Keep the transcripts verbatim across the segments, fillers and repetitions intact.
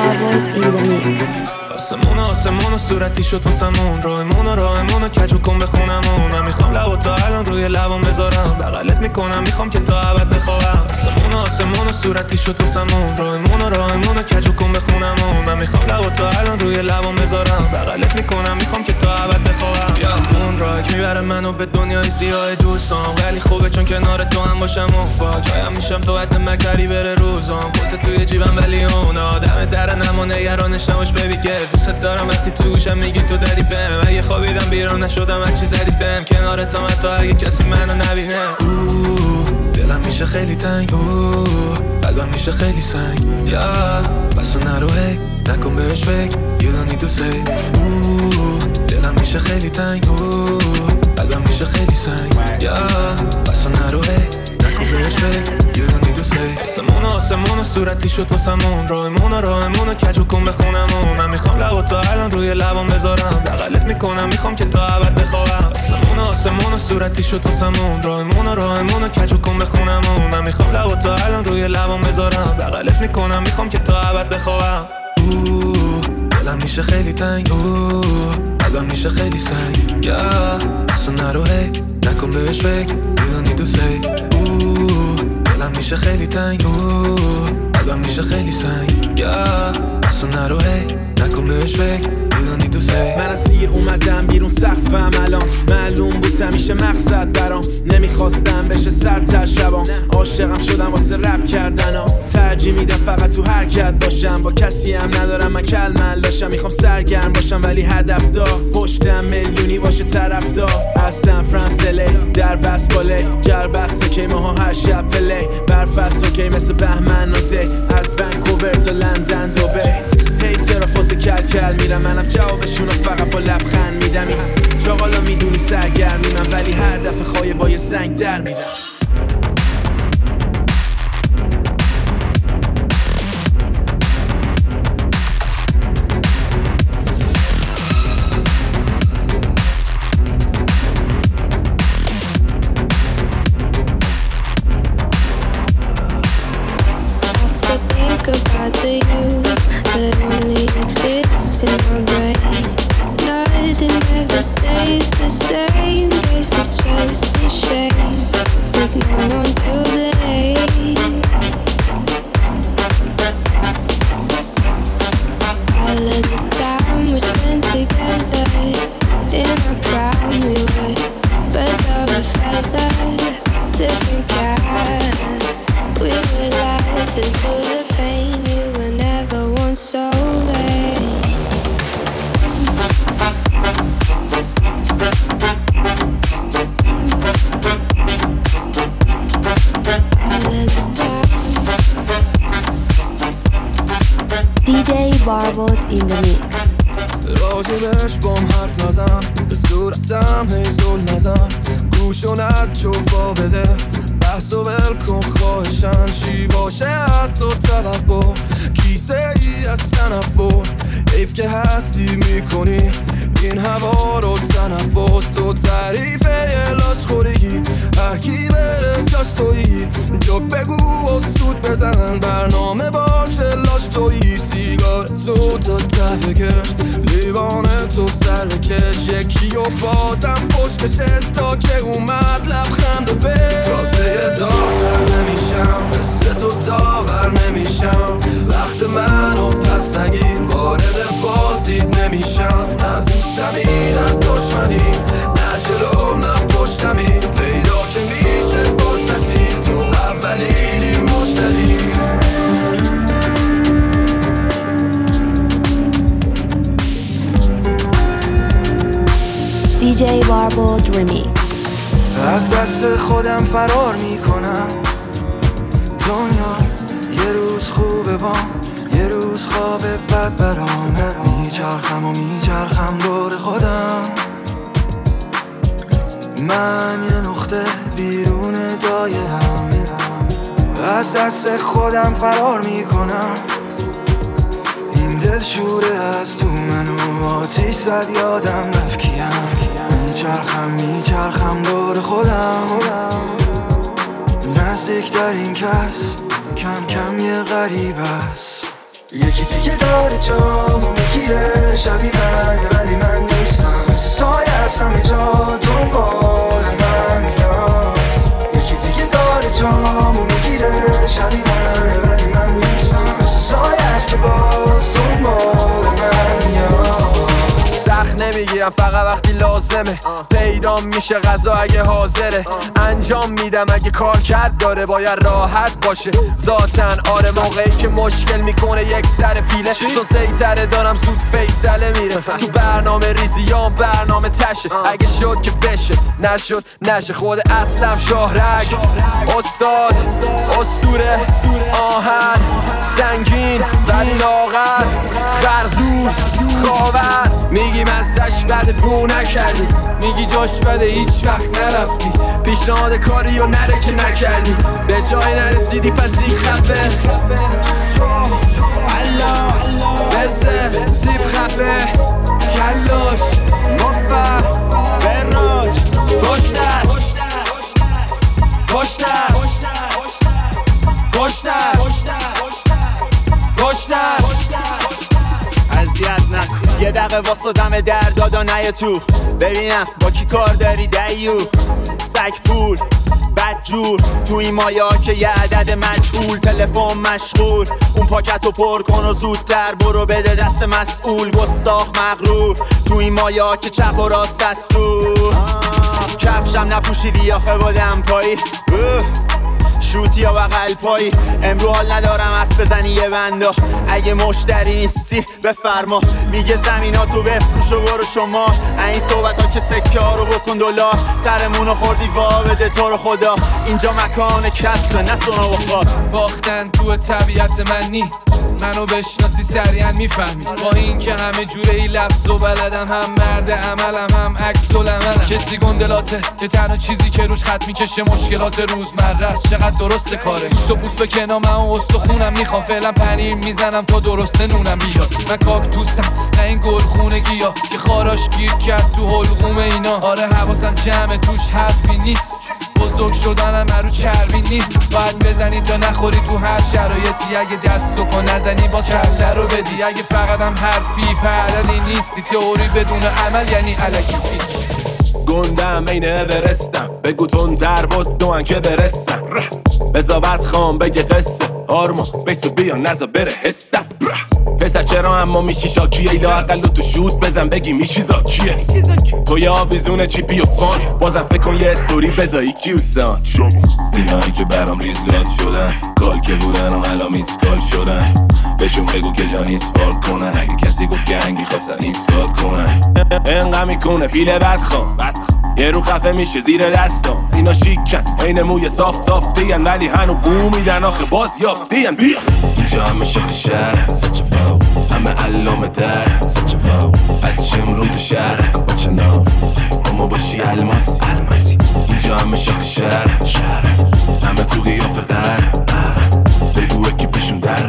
Barbod in the mix. آسمون آسمون و صورتی شد واسمون راهمون و راهمون و کجو کن بخونمون. من میخوام لبا تا الان روی لبام بذارم بغلت میکنم میخوام که تا ابد بخوابم. آسمون آسمون و صورتی شد واسمون راهمون و راهمون و کجو کن بخونمون. من میخوام لبا تا الان روی لبام بذارم بغلت میکنم میخوام که تا ابد بخوابم. یا اون راه که میبره منو به دنیای سیاه دوستام ولی خوبه چون کنار تو هم باشم و فاکایم میشم تو حد مرکری بره روزام. پولت توی جیبم ولی اون آدم درنم و نگرانش نباش ببی که دوست دارم وقتی تو گوشم میگی تو داری بهم. اگه خوابیدم بیرون نشدم هرچی زدی بهم کنارت هم حتی اگه کسی منو نبینه. اوه دلم میشه خیلی تنگ اوه قلبم میشه خیلی سنگ یا بس نرو هی نکن بهش فکر you don't need to say. اوه دلم میشه خیلی تنگ اوه قلبم میشه خیلی سنگ یا بس نرو هی نکن بهش فکر you don't need to say. آسمون آسمون و صورتی شد واسمون راهمون و راهمون و کجو کن بخونمون. من میخوام لبا تا الان روی لبام بذارم بغلت میکنم میخوام که تا ابد بخوابم. آسمون آسمون و صورتی شد واسمون راهمون و راهمون و کجو کن بخونمون. من میخوام لبا تا الان روی لبام بذارم بغلت میکنم میخوام که تا ابد بخوابم. اوه دلم میشه خیلی تنگ اوه قلبم میشه خیلی سنگ یا اصلا نرو هی نکن بهش فکر you don't need to say. اوه دلم میشه خیلی تنگ اوه قلبم میشه خیلی سنگ یا اصلا نرو هی نکن بهش فکر you don't need to say. من از زیر اومدم بیرون سقفم الان معلوم بود همیشه مقصد برام نمیخواستم بشه سرتر شبام. عاشقم شدم واسه رپ کردن ها ترجیح میدم فقط تو حرکت باشم. با کسی هم ندارم من کل ملاشم میخوام سرگرم باشم ولی هدف دار پشتم میلیونی باشه طرفدار. از سن فرانسیسکو در بس باله گر بس که ماها هر شب پلی برف است اوکی مثل بهمن و دی از ونکوور تا لندن دبی. هی ترافاز کل کل میرم منم جوابشون رو فقط با لبخند میدم. این چاقالا میدونی سرگرمی من ولی هر دفعه خواهی با یه زنگ در میرم. About the you that only exists in my brain. Nothing ever stays the same. Guess it's just a shame with no one to blame. All of the time we spent together in our prime we were birds of a feather, different kind. We were laughing through the pain. You were never once so vain. دی جی Barbod in the mix. راجبش بام حرف نزن به صورتم هی زل نزن گوشو نجوفا بده بحث و ول کن خواهشن چی باشه از تو توقع کیسه ای از تنفر حیف که هستی میکنی این هوا رو تنفس. تو تعریف یه لاش خورگی هرکی بره جاش تویی جوک بگو و سود بزن برنامه باشه لاش تویی. سیگار تو تا ته بکش لیوان تو سر بکش یکی و بازم پشت کشش تا که اومد لبخند به کاسه داغ‌تر نمیشم مثل تو داور نمیشم وقت منو پس نگیر وارد بازید نمیشم نه دوستمی نه دشمنی نه جلو نه پشتمی پیدا که میشه فرصتی تو اولینی مشتری. دی جی Barbod remix. از دست خودم فرار میکنم دنیا یه روز خوبه بام یه روز خواب بد برام میچرخم و میچرخم دور خودم. من یه نقطه بیرون دایرم از دست خودم فرار میکنم. این دل شوره از تو منو آتیش زد یادم رفت کیم. میچرخم میچرخم دور خودم نزدیک در این کس کم کم یه غریب است. یکی دیگه داره جامو میگیره شبیه منه ولی من نیستم مثل سایه از همه جا دنبال من میاد یکی دیگه داره جامو میگیره شبیه منه ولی من نیستم مثل سایه از که باز دنبال من میاد سخت نمیگیرم فقط وقتی لازمه پیدا میشه غذا اگه حاضره انجام میدم اگه کار کرد داره باید راحت باشه ذاتن آره موقعی که مشکل میکنه یک سر پیله چون سیطره دارم زود فیصله میره تو برنامه ریزیام برنامه تشه اگه شد که بشه نشد نشه خود اصلم شاهرگ استاد اسطوره آهن سنگین ولی لاغر خرزور خاور میگی من سش بده بو نکردی میگی جاش بده هیچ وقت نرفتی پیشنهاد کاری و نره که نکردی به جای نرسیدی پس دیگ خفه فزه سیب خفه کلاش مفر براج پشت است پشت است پشت است پشت است اذیت نکن یه دقیقه واسه دم در دادا نیا تو ببینم با کی کار داری دیو سگ پول بدجور تو این مایا که یه عدد مجهول تلفن مشغول اون پاکتو پر کن و زودتر برو بده دست مسئول گستاخ مغرور تو این مایا که چپ و راست دستور کفشم نپوشیدی آخه با دمپایی شوتی یا بغل پایی امرو حال ندارم حرف بزنی یه بندا اگه مشتری نیستی بفرما میگه زمیناتو بفروش و برو شما این صحبت ها که سکه ها رو بکن دلار سرمونو خوردی وا بده تو رو خدا اینجا مکان کسبه نه سونا و خواب باختن تو طبیعت من نی منو بشناسی سریعا میفهمی با این که همه جوره ای لفظ و بلدم هم مرد عملم هم عکس العملم کسی گندلاته که تنها چیزی که روش خط میکشه مشکلات روزمره است چقدر درسته کاره هیچ تو پوست بکنم من اون استخونم میخوام فعلا پنیر میزنم تا درسته نونم بیاد من کاکتوسم نه این گل خونگی ها که خاراش گیر کرد تو حلقوم اینا آره حواسم جمعه توش حرفی نیست بزرگ شدنم مرو چربی نیست باید بزنی تا نخوری تو هر شرایطی اگه دستو کن نزنی باز کله رو بدی اگه فقط هم حرفی پردنی نیستی تئوری بدون عمل یعنی الکی پیچ گندم این اورستم بگو تون در بود دوان که برسم بزا بعد خام بگه قصه آرما بیسو بیا نزا بره حسم پسر چرا اما میشی شاکیه ایلا اقلو تو شوت بزن بگی میشی زاکیه تو یه آویزونه چیپی و فان بازم فکر کن یه استوری بزایی کیوسان اینایی که برام ریزلات شدن کال که بودن و حالا میسکال شدن بهشون بگو که جان ایسپال کنن اگه کسی گفت گنگی خواستن ایسکال کنن انقا میکنه پیله بدخوام یه رو خفه میشه زیر دستام اینا شیکن این موی صاف تافتین ولی هنو بو میدن آخه باز یافتین بیا اینجا همه شخ شهر سچه فاو همه علامه در سچه فاو از شمرون تو شهر بچه ناو اما باشی الماسی اینجا همه شخ شهر همه تو قیافه در بگو اکی پیشون در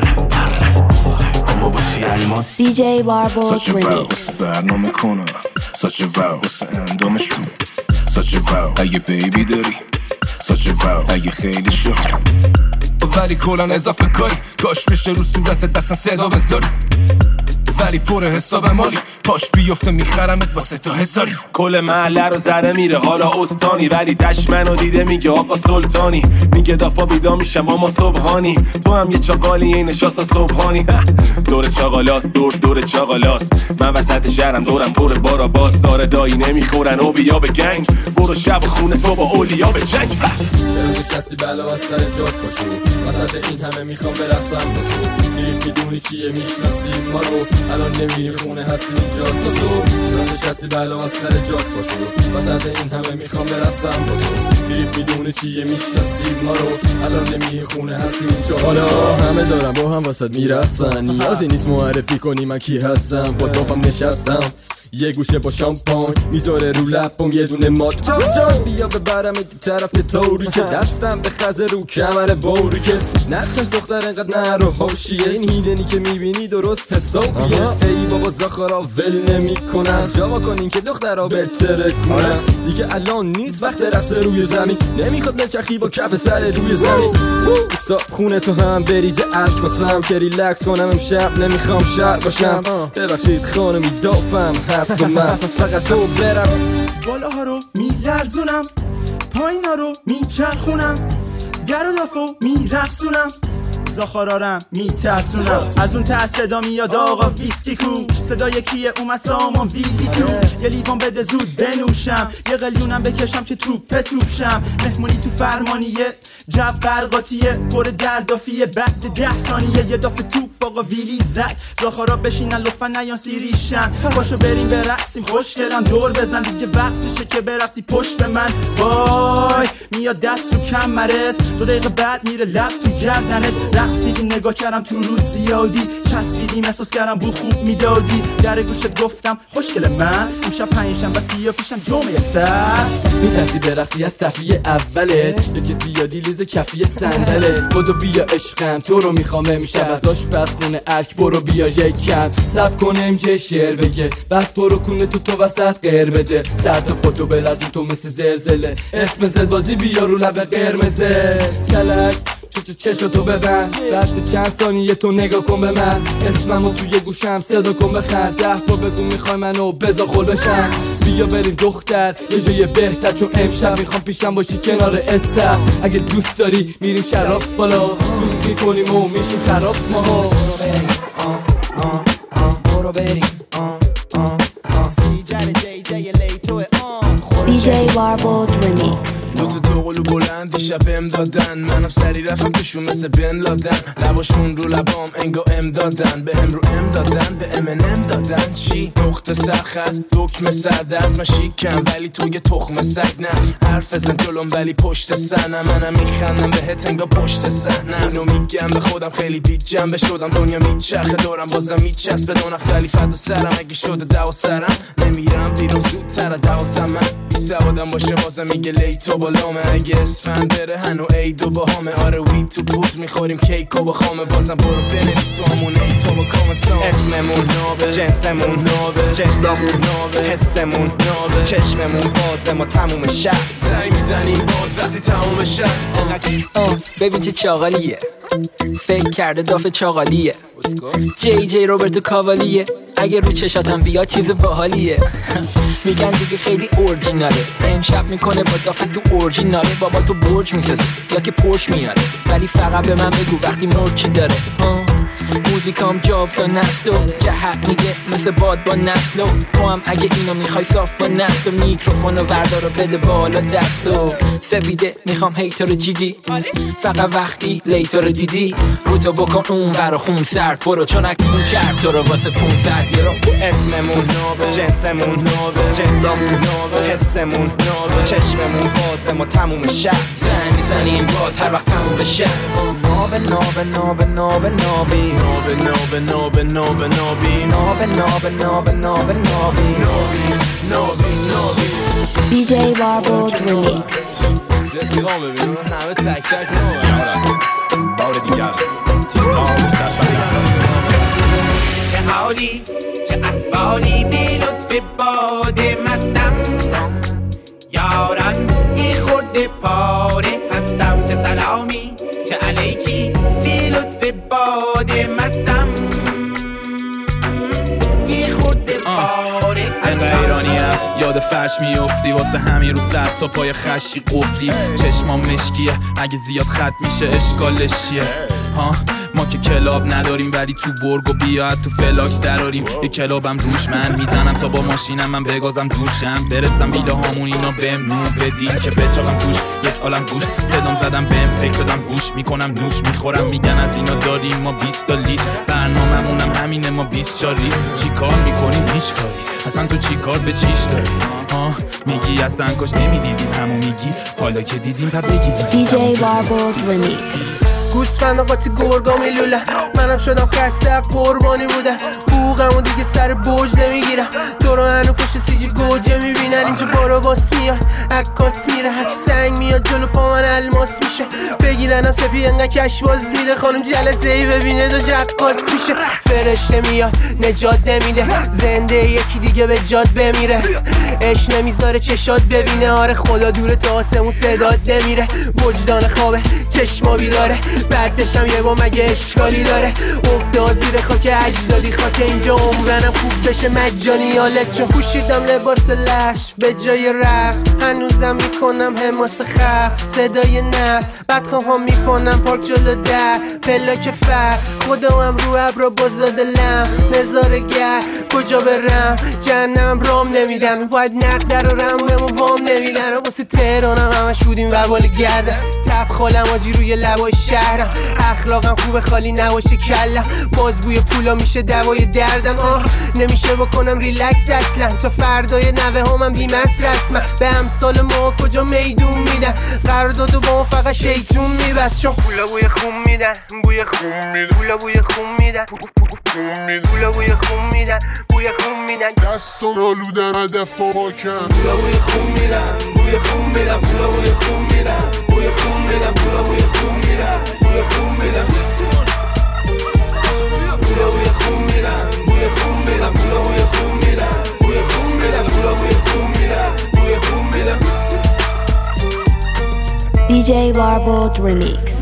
اما باشی الماسی دی جی باربود سچه فاو واسه برنامه کنم سچه فاو واسه اندامش رو سچه فاو اگه بیبی داری سچه فاو اگه خیلی شو ولی کلان اضافه کاری کاش میشه رو صورت دستن صدا بذاری ولی پر حساب مالی پاش بیفته میخرمت با سه تا هزاری کل محله رو زده میره حالا استانی ولی دشمنو دیده میگه آقا سلطانی میگه دافا بیدا میشم اما صبحانی تو هم یه چاقالی این نشاستا صبحانی دور چاقالاست دور دور چاقالاست من وسط شهرم دورم پر بارا باز ساره دایی نمیخورن و بیا به گنگ برو شب خونه تو با اولیا به جنگ چرا نشستی بلا از سر جات پاشو وسط این همه میخوام برقصم با تو دیریب میدونی چیه میشناسی ما رو الان نمیری خونه هستی اینجا تا صبح چرا نشستی بلا از سر جات پاشو وسط این همه میخوام برقصم با تو دیریب میدونی چیه میشناسی ما رو الان نمیری خونه هستی اینجا حالا همه دارم با هم وسط میرسن نیازی نیست معرفی کنی من کی هستم با دوفم نشستم یه گوشه با شامپاین میذاره رو لبم یه دونه مات جان جان بیا ببرم این طرف توری که دستم به خزه رو کمر بوری که نقشش دختر انقدر نرو حوشیه این هیدنی که میبینی درست حسابیه ای بابا زاخارا ول نمی کنن جوا کنین که دخترها بهتره کنن دیگه الان نیست وقت رقص روی زمین نمیخواد نچخی با کف سر روی زمین صاحب خونه تو هم بریزه ارک واسم که ریلکس کنم امشب نمیخوام شر باشم ببخشید خانمی دافم هست با من پس فقط تو برم بالاها رو میلرزونم پایینا رو میچرخونم در و دافو میرقصونم زاخارارم میترسونم از اون ته صدا میاد آقا ویسکی کو صدای کیه اومد سامان ویلی تو یه لیوان بده زود بنوشم یه قلیونم بکشم که توپ توپ شم مهمونی تو فرمانیه جو برقاتیه پر دردافیه بعد ده ثانیه یه دافه توپ آقا ویلی زد زاخارا بشینن لطفا نیان سیریشن باشو بریم برقصیم خوشگلم دور بزن دیگه وقتشه که برقصی پشت به من وای میاد دست رو کمرت دو دقیقه بعد میره لب تو گردنت رقصیدی نگاه کردم تو رود زیادی چسبیدیم احساس کردم بو خوب میدادی در گوشت گفتم خوشگل من امشب پنجشنبه بس بیا پیشم جمعه سر میترسی برقصی از تفیه اوله یکی زیادی لیز کفی صندله بدو بیا عشقم تو رو میخوام امشب از آشپزخونه ارک برو بیا یک کم سب کنم یه شعر بگه بعد برو کنه تو تو وسط غیر بده سرد خودتو بلرزون تو مثل زلزله اسم زدبازی بیا رو لب قرمزه کلک چه چشاتو ببند بعد چند ثانیه تو نگاه کن به من اسممو توی گوشم صدا کن بخند ده تا بگو میخوای منو بزا خل بشم بیا بریم دختر یه جای بهتر چون امشب میخوام پیشم باشی کنار استر اگه دوست داری میریم شراب بالا دود میکنیم و میشیم خراب ماها برو بریم آه آه آه برو بریم آه آه آه سیجر جی جی لیتوه آه دی جی باربود ریمیکس دوتا دوقلو بلند دیشب ام دادن منم سری رفتم توشون مثل بن لادن لباشون رو لبام انگا ام دادن به هم رو ام دادن به ام ام دادن چی؟ نقطه سرخط دکمه سردست من شیکم ولی تو یه تخم سگ نه حرف ازن جلوم ولی پشت سنم منم میخندم بهت انگا پشت سحنه اینو میگم به خودم خیلی بیت جنبه شدم دنیا میچرخه دورم بازم میچسبه دو نخت ولی فدا سرم اگه شده دوا سرم نمیرم بیرون زودتر دوازدم من بی سوادم باشه بازم میگه لیتو بالامه اگه اسفند بره هنو عید و باهامه آره وی تو بود میخوریم کیک و با خامه بازم برو بنویس و همون ایتو با کامنتام اسممون نابه جنسمون نابه جندامون نابه حسمون نابه چشممون بازه ما تموم شب زنگ میزنیم باز وقتی تموم شب ببین چه چاقالیه فکر کرده دافه چاقالیه جی جی روبرتو کاوالیه اگه رو چشاتم بیاد چیز باحالیه میگن دیگه خیلی اورجیناله امشب میکنه با دافه تو اورجیناله بابا تو برج میسازه یا که پوش میاره ولی فقط به من بگو وقتی مرچی داره موزیکام جاو نستو جهت میگه مثل باد با نسلو تو هم اگه اینو میخوای صاف با نستو میکروفونو وردارو بده بالا دستو سفیده میخوام هیتر جی جی فقط وقتی لیتر دیدی رو تو بکن اون ور خون سرد برو چون اون کرد تو رو واسه پونصد یورو اسممون نابه جنسمون نابه جندامون نابه حسمون نابه چشممون بازه ما تموم شب زنگ میزنیم باز هر وقت تموم بشه نابه نابه نابه نابه نابی نابه نابه نابه نابه نابی نابه نابه نابه نابه نابی نابی نابی نابی دی جی باربود ریمیکس رفیقان ببینم همه تک تک نابه بار دیگه چه حالی چه احوالی بی لطف باد مستم یاران ای خورده پاره هستم چه سلامی چه علیکی بی لطف باد مستم ای خورده پاره هستم ایرانیم یاد فرش میافتی واسه همین رو سر تا پای خشی قفلی چشمام مشکیه اگه زیاد خط میشه اشکالش چیه ها ما که کلاب نداریم ولی تو برگ و بیاد تو فلاکس دراریم یه کلابم روش من میزنم تا با ماشینم من بگازم دوشم برسم بیله هامون اینا بهم نون بدین که بچاقم توش یک عالم گوش صدام زدم بهم پیک دادم گوش میکنم نوش میخورم میگن از اینا داریم ما بیست تا لیت برنامه‌مونم همینه ما بیست چاری چی کار میکنیم هیچ کاری اصلا تو چی کار به چیش داری آه میگی اصلا کاش نمیدیدیم همو میگی حالا که دیدیم پس بگیدیم دی جی باربود ریمیکس گوسفند قاطی گرگا میلوله منم شدم خسته قربانی بوده بوغمو دیگه سر بوج نمیگیرم دورو هنو پشت سیجی گوجه میبینن اینجا بارو باس میاد عکاس میره هرچی سنگ میاد جلو پا من الماس میشه بگیرنم سپی انقدر کش باز میده خانم جلسه ای ببینه دو رقاص میشه فرشته میاد نجات نمیده زنده یکی دیگه به جاد بمیره اش نمیذاره چشات ببینه آره خدا دوره تا آسمون صدات نمیره وجدان خوابه چشما بیداره بعد بشم یه با مگه اشکالی داره افتاد زیر خاک اجدادی خاک اینجا عمرنم خوب بشه مجانی حالت چون پوشیدم لباس لش به جای رسم هنوزم میکنم حماس خف صدای نس بدخواه میکنم پارک جلو در پلاک فر خودم رو ابرا بازاد لم نظاره گر کجا برم جهنم رام نمیدن باید نقدر و رم بمو وام نمیدن واسه تهرانم همش بودیم وبال گردم تب خالم آجی روی لبای شهرم اخلاقم خوبه خالی نباشه کلم باز بوی پولا میشه دوای دردم آه نمیشه بکنم ریلکس اصلا تا فردای نوه همم بیمس رسمم به امثال ما کجا میدون میدن قراردادو با ما فقط شیطون میبست چون پولا بوی خون میدن بوی خون میدن پولا بوی خون میدن پولا بوی خون میدن بوی خون میدن دستم آلودن هدف آکن پولا بوی خون میدن بوی خون میدن پولا بوی خون میدن بوی خون میدن پولا بوی خون میدن بوی خون میدن پولا بوی خون میدن بوی خون میدن پولا بوی خون میدن بوی خون میدن پولا بوی خون میدن بوی خون میدن دی جی Barbot Remix.